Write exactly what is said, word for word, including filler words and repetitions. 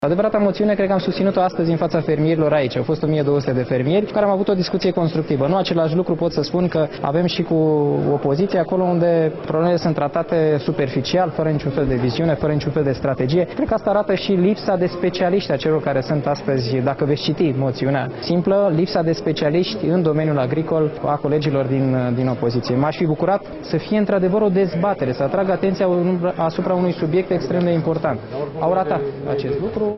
Adevărata moțiune, cred că am susținut-o astăzi în fața fermierilor aici. Au fost o mie două sute de fermieri cu care am avut o discuție constructivă. Nu același lucru pot să spun că avem și cu opoziție acolo unde problemele sunt tratate superficial, fără niciun fel de viziune, fără niciun fel de strategie. Cred că asta arată și lipsa de specialiști a celor care sunt astăzi, dacă veți citi moțiunea simplă, lipsa de specialiști în domeniul agricol a colegilor din, din opoziție. M-aș fi bucurat să fie într-adevăr o dezbatere, să atragă atenția asupra unui subiect extrem de important. Au ratat acest lucru.